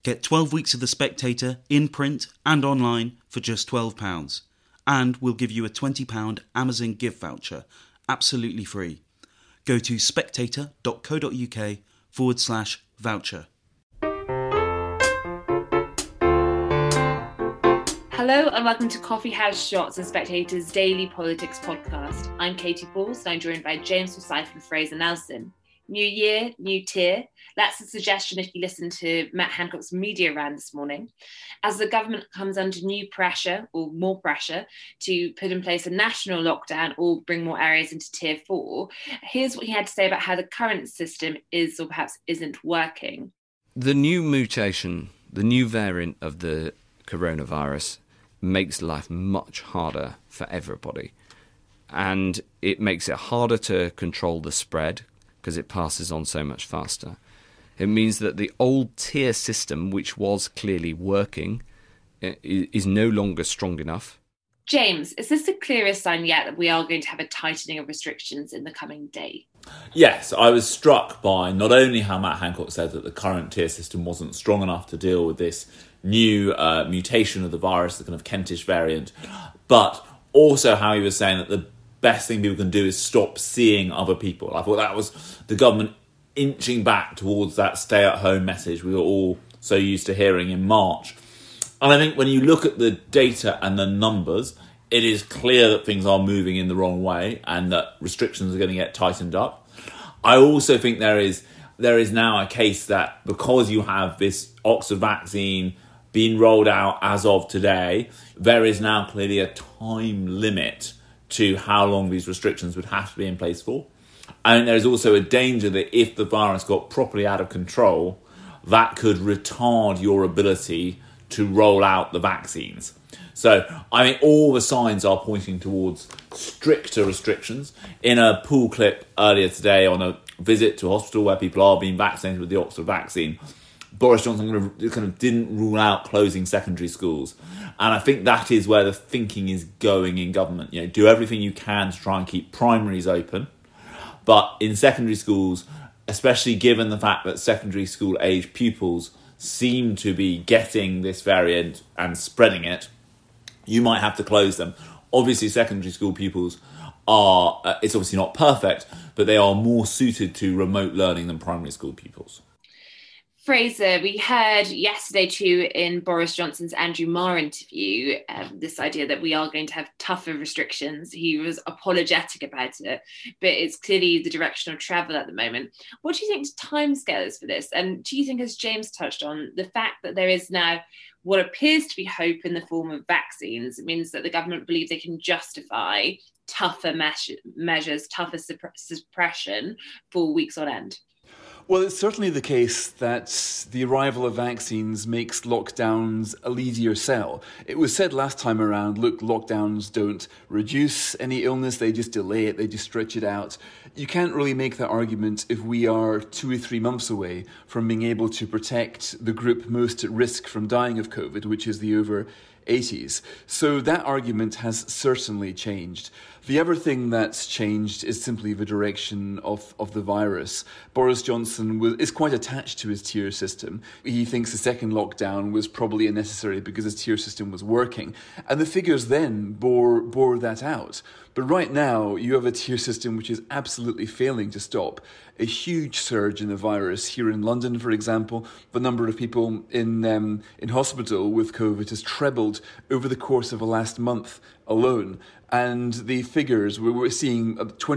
Get 12 weeks of The Spectator in print and online for just £12. And we'll give you a £20 Amazon gift voucher, absolutely free. Go to spectator.co.uk/voucher. Hello and welcome to Coffee House Shots, the Spectator's daily politics podcast. I'm Katie Balls and I'm joined by James Forsyth and Fraser Nelson. New year, new tier. That's a suggestion if you listen to Matt Hancock's media round this morning. As the government comes under new pressure, or more pressure, to put in place a national lockdown or bring more areas into tier 4, here's what he had to say about how the current system is or perhaps isn't working. The new mutation, the new variant of the coronavirus makes life much harder for everybody. And it makes it harder to control the spread because it passes on so much faster. It means that the old tier system, which was clearly working, is no longer strong enough. James, is this the clearest sign yet that we are going to have a tightening of restrictions in the coming day? Yes, I was struck by not only how Matt Hancock said that the current tier system wasn't strong enough to deal with this new mutation of the virus, the kind of Kentish variant, but also how he was saying that the best thing people can do is stop seeing other people. I thought that was the government inching back towards that stay-at-home message we were all so used to hearing in March. And I think when you look at the data and the numbers, it is clear that things are moving in the wrong way and that restrictions are going to get tightened up. I also think there is now a case that because you have this Oxford vaccine being rolled out as of today, there is now clearly a time limit to how long these restrictions would have to be in place for. And there's also a danger that if the virus got properly out of control, that could retard your ability to roll out the vaccines. So I think all the signs are pointing towards stricter restrictions. In a pool clip earlier today on a visit to a hospital where people are being vaccinated with the Oxford vaccine, Boris Johnson kind of didn't rule out closing secondary schools. And I think that is where the thinking is going in government. You know, do everything you can to try and keep primaries open. But in secondary schools, especially given the fact that secondary school age pupils seem to be getting this variant and spreading it, you might have to close them. Obviously, secondary school pupils are, it's obviously not perfect, but they are more suited to remote learning than primary school pupils. Fraser, we heard yesterday too in Boris Johnson's Andrew Marr interview this idea that we are going to have tougher restrictions. He was apologetic about it, but it's clearly the direction of travel at the moment. What do you think the timescale is for this? And do you think, as James touched on, the fact that there is now what appears to be hope in the form of vaccines means that the government believe they can justify tougher measures, tougher suppression for weeks on end? Well, it's certainly the case that the arrival of vaccines makes lockdowns a easier sell. It was said last time around, look, lockdowns don't reduce any illness, they just delay it, they just stretch it out. You can't really make that argument if we are 2 or 3 months away from being able to protect the group most at risk from dying of COVID, which is the over 80s. So that argument has certainly changed. The other thing that's changed is simply the direction of the virus. Boris Johnson is quite attached to his tier system. He thinks the second lockdown was probably unnecessary because his tier system was working. And the figures then bore that out. But right now, you have a tier system which is absolutely failing to stop a huge surge in the virus. Here in London, for example, the number of people in hospital with COVID has trebled over the course of the last month alone. And the figures, we're seeing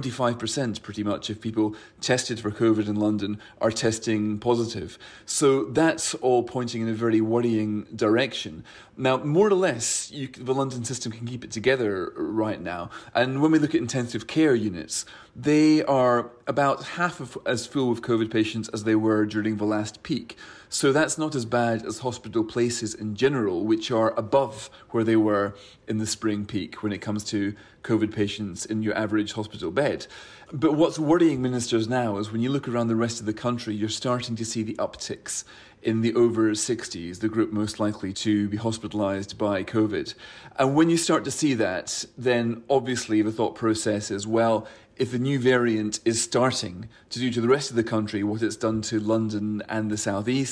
25% pretty much of people tested for COVID in London are testing positive. So that's all pointing in a very worrying direction. Now, more or less, the London system can keep it together right now. And when we look at intensive care units, they are about half as full of COVID patients as they were during the last peak. So that's not as bad as hospital places in general, which are above where they were in the spring peak when it comes to COVID patients in your average hospital bed. But what's worrying ministers now is when you look around the rest of the country, you're starting to see the upticks in the over 60s, the group most likely to be hospitalised by COVID. And when you start to see that, then obviously the thought process is, well, if the new variant is starting to do to the rest of the country what it's done to London and the southeast,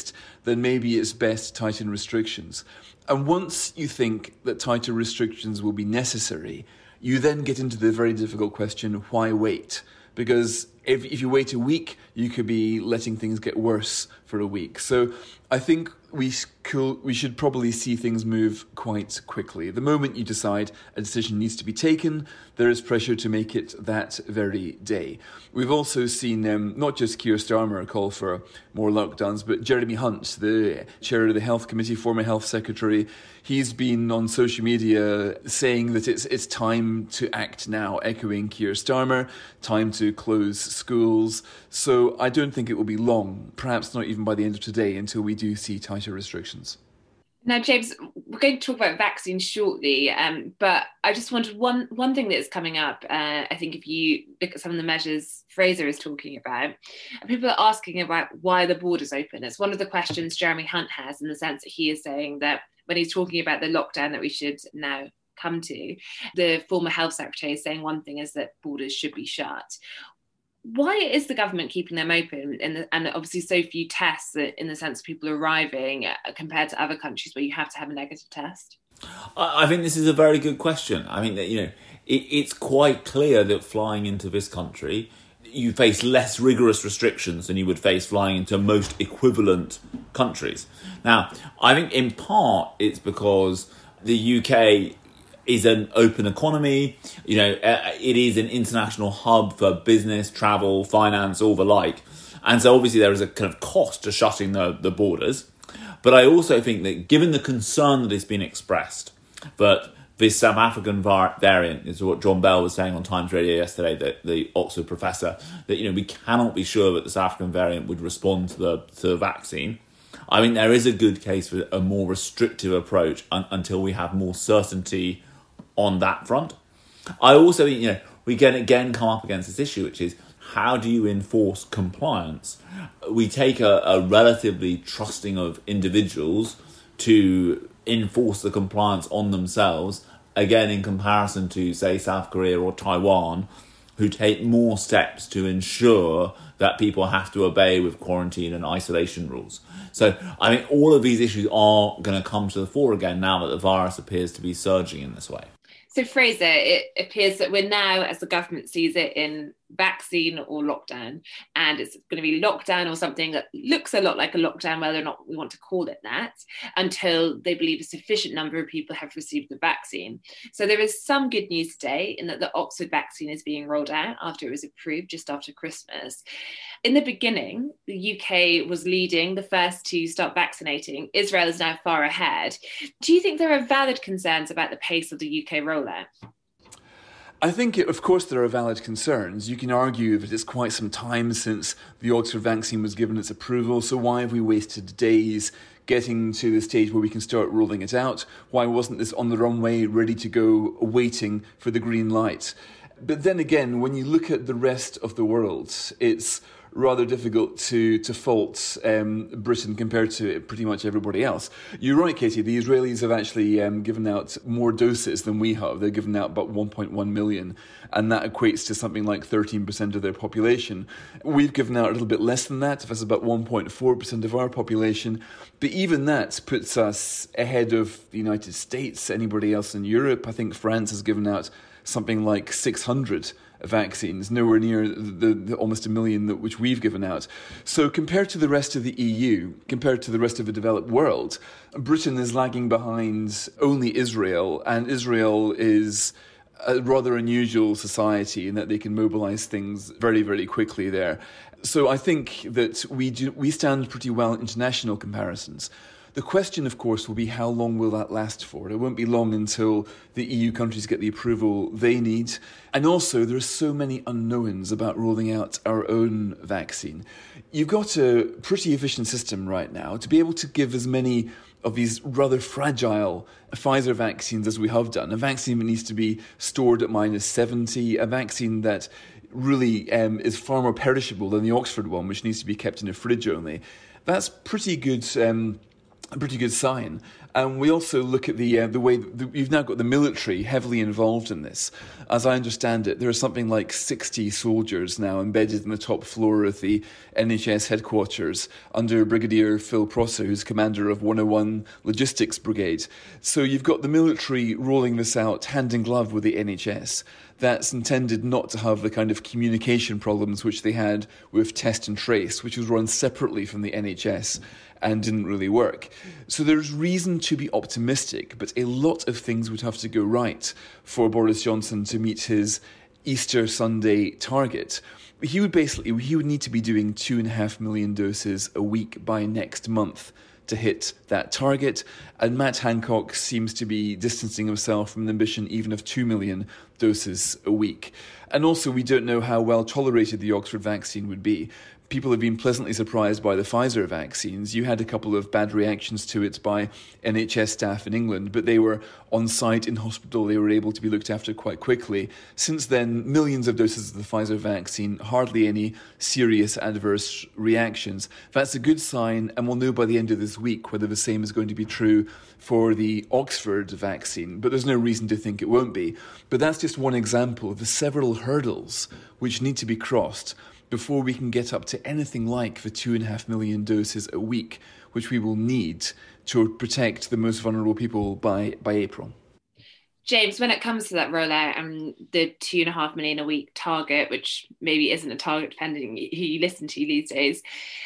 persist, then maybe it's best to tighten restrictions. And once you think that tighter restrictions will be necessary, you then get into the very difficult question, why wait? Because if you wait a week, you could be letting things get worse for a week. So I think we should probably see things move quite quickly. The moment you decide a decision needs to be taken, there is pressure to make it that very day. We've also seen not just Keir Starmer call for more lockdowns, but Jeremy Hunt, the chair of the Health Committee, former Health Secretary, he's been on social media saying that it's time to act now, echoing Keir Starmer, time to close schools. So I don't think it will be long, perhaps not even by the end of today, until we do see tighter restrictions. Now, James, we're going to talk about vaccines shortly, but I just wanted one thing that's coming up. I think if you look at some of the measures Fraser is talking about, people are asking about why the border's open. It's one of the questions Jeremy Hunt has, in the sense that he is saying that when he's talking about the lockdown that we should now come to, the former health secretary is saying one thing is that borders should be shut. Why is the government keeping them open, and obviously so few tests in the sense of people arriving compared to other countries where you have to have a negative test? I think this is a very good question. I mean, it's quite clear that flying into this country, you face less rigorous restrictions than you would face flying into most equivalent countries. Now, I think in part it's because the UK is an open economy. It is an international hub for business, travel, finance, all the like. And so obviously there is a kind of cost to shutting the borders. But I also think that given the concern that has been expressed that this South African variant is what John Bell was saying on Times Radio yesterday, that the Oxford professor, that we cannot be sure that the South African variant would respond to the vaccine. I mean, there is a good case for a more restrictive approach until we have more certainty on that front. I also think, we can again come up against this issue, which is how do you enforce compliance? We take a relatively trusting of individuals to enforce the compliance on themselves, again, in comparison to, say, South Korea or Taiwan, who take more steps to ensure that people have to obey with quarantine and isolation rules. So, I mean, all of these issues are going to come to the fore again now that the virus appears to be surging in this way. So, Fraser, it appears that we're now, as the government sees it, in vaccine or lockdown, and it's going to be lockdown or something that looks a lot like a lockdown, whether or not we want to call it that, until they believe a sufficient number of people have received the vaccine. So there is some good news today in that the Oxford vaccine is being rolled out after it was approved just after Christmas. In the beginning, the UK was leading, the first to start vaccinating. Israel is now far ahead. Do you think there are valid concerns about the pace of the UK rollout? I think, of course, there are valid concerns. You can argue that it's quite some time since the Oxford vaccine was given its approval, so why have we wasted days getting to the stage where we can start rolling it out? Why wasn't this on the runway, ready to go, waiting for the green light? But then again, when you look at the rest of the world, it's rather difficult to fault Britain compared to pretty much everybody else. You're right, Katie, the Israelis have actually given out more doses than we have. They've given out about 1.1 million, and that equates to something like 13% of their population. We've given out a little bit less than that. That's about 1.4% of our population. But even that puts us ahead of the United States, anybody else in Europe. I think France has given out something like 600 vaccines, nowhere near the almost 1 million which we've given out. So compared to the rest of the EU, compared to the rest of the developed world, Britain is lagging behind only Israel, and Israel is a rather unusual society in that they can mobilise things very, very quickly there. So I think that we stand pretty well in international comparisons. The question, of course, will be how long will that last for? It won't be long until the EU countries get the approval they need. And also, there are so many unknowns about rolling out our own vaccine. You've got a pretty efficient system right now to be able to give as many of these rather fragile Pfizer vaccines as we have done. A vaccine that needs to be stored at -70, a vaccine that really is far more perishable than the Oxford one, which needs to be kept in a fridge only. That's pretty good. A pretty good sign. And we also look at the way you've now got the military heavily involved in this. As I understand it, there are something like 60 soldiers now embedded in the top floor of the NHS headquarters under Brigadier Phil Prosser, who's commander of 101 Logistics Brigade. So you've got the military rolling this out hand in glove with the NHS. That's intended not to have the kind of communication problems which they had with Test and Trace, which was run separately from the NHS and didn't really work. So there's reason to be optimistic, but a lot of things would have to go right for Boris Johnson to meet his Easter Sunday target. He would need to be doing 2.5 million doses a week by next month to hit that target, and Matt Hancock seems to be distancing himself from the ambition even of 2 million doses a week. And also, we don't know how well tolerated the Oxford vaccine would be. People have been pleasantly surprised by the Pfizer vaccines. You had a couple of bad reactions to it by NHS staff in England, but they were on site in hospital. They were able to be looked after quite quickly. Since then, millions of doses of the Pfizer vaccine, hardly any serious adverse reactions. That's a good sign, and we'll know by the end of this week whether the same is going to be true for the Oxford vaccine, but there's no reason to think it won't be. But that's just one example of the several hurdles which need to be crossed before we can get up to anything like the 2.5 million doses a week, which we will need to protect the most vulnerable people by April. James, when it comes to that rollout and the 2.5 million a week target, which maybe isn't a target depending who you listen to these days,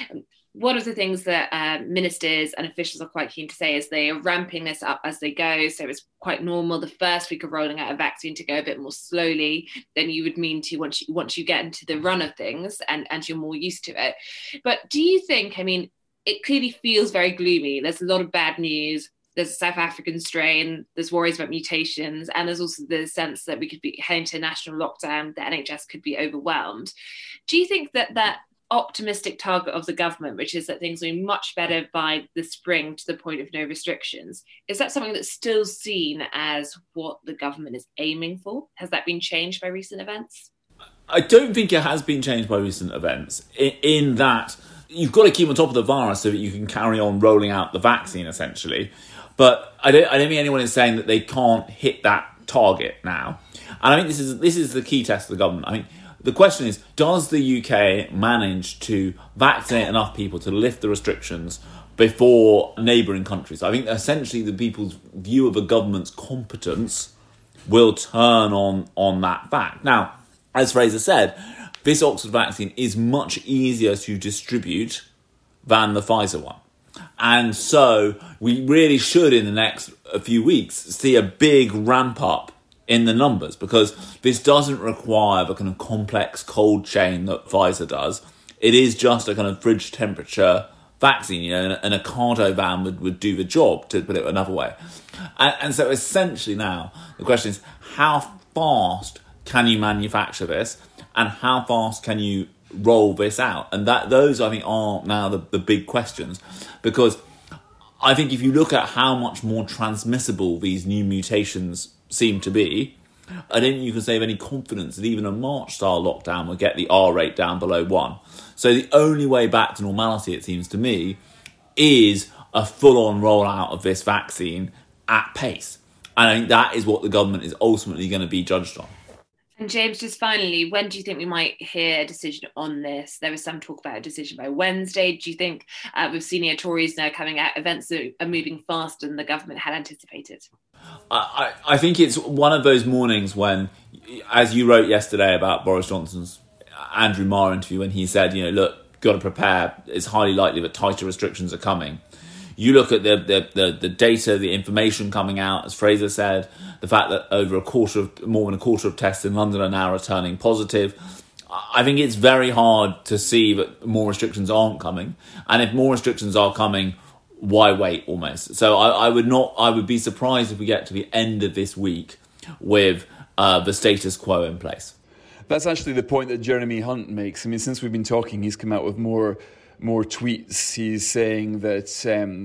one of the things that ministers and officials are quite keen to say is they are ramping this up as they go. So it's quite normal the first week of rolling out a vaccine to go a bit more slowly than you would mean to once you get into the run of things and you're more used to it. But do you think, it clearly feels very gloomy. There's a lot of bad news. There's a South African strain, there's worries about mutations, and there's also the sense that we could be heading to a national lockdown, the NHS could be overwhelmed. Do you think that optimistic target of the government, which is that things will be much better by the spring to the point of no restrictions, is that something that's still seen as what the government is aiming for? Has that been changed by recent events? I don't think it has been changed by recent events, in that you've got to keep on top of the virus so that you can carry on rolling out the vaccine, essentially. But I don't think anyone is saying that they can't hit that target now. And I think this is the key test of the government. The question is, does the UK manage to vaccinate enough people to lift the restrictions before neighbouring countries? I think essentially the people's view of a government's competence will turn on that fact. Now, as Fraser said, this Oxford vaccine is much easier to distribute than the Pfizer one. And so we really should, in the next few weeks, see a big ramp up in the numbers, because this doesn't require the kind of complex cold chain that Pfizer does. It is just a kind of fridge temperature vaccine, and a cargo van would do the job, to put it another way. And so essentially now, the question is, how fast can you manufacture this, and how fast can you roll this out? And those, I think, are now the big questions, because I think if you look at how much more transmissible these new mutations seem to be, I don't think you can say with any confidence that even a March-style lockdown will get the R rate down below 1. So the only way back to normality, it seems to me, is a full-on rollout of this vaccine at pace. And I think that is what the government is ultimately going to be judged on. And James, just finally, when do you think we might hear a decision on this? There was some talk about a decision by Wednesday. Do you think, with senior Tories now coming out, events are moving faster than the government had anticipated? I think it's one of those mornings when, as you wrote yesterday about Boris Johnson's Andrew Marr interview, when he said, look, got to prepare, it's highly likely that tighter restrictions are coming. You look at the data, the information coming out, as Fraser said, the fact that more than a quarter of tests in London are now returning positive. I think it's very hard to see that more restrictions aren't coming. And if more restrictions are coming, why wait almost? So I would be surprised if we get to the end of this week with the status quo in place. That's actually the point that Jeremy Hunt makes. Since we've been talking, he's come out with more tweets. He's saying that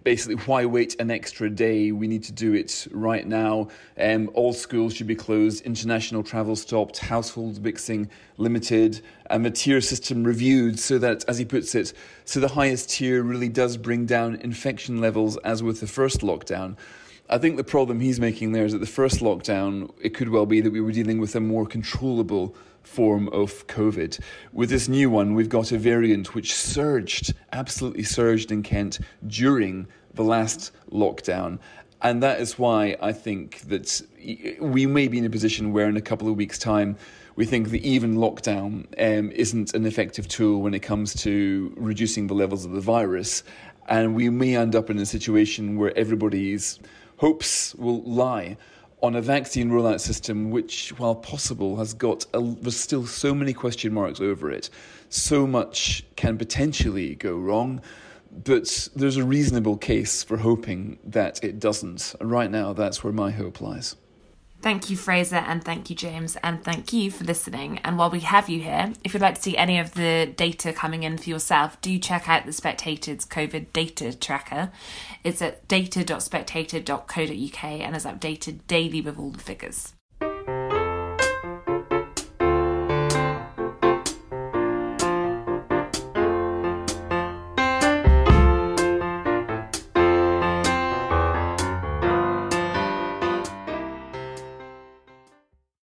basically, why wait an extra day? We need to do it right now. All schools should be closed, international travel stopped, household mixing limited, and the tier system reviewed so that, as he puts it, so the highest tier really does bring down infection levels as with the first lockdown. I think the problem he's making there is that the first lockdown, it could well be that we were dealing with a more controllable form of COVID. With this new one, we've got a variant which absolutely surged in Kent during the last lockdown. And that is why I think that we may be in a position where in a couple of weeks' time, we think the even lockdown isn't an effective tool when it comes to reducing the levels of the virus. And we may end up in a situation where everybody's hopes will lie on a vaccine rollout system which, while possible, there's still so many question marks over it. So much can potentially go wrong, but there's a reasonable case for hoping that it doesn't. Right now, that's where my hope lies. Thank you, Fraser, and thank you, James, and thank you for listening. And while we have you here, if you'd like to see any of the data coming in for yourself, do check out the Spectator's COVID data tracker. It's at data.spectator.co.uk and is updated daily with all the figures.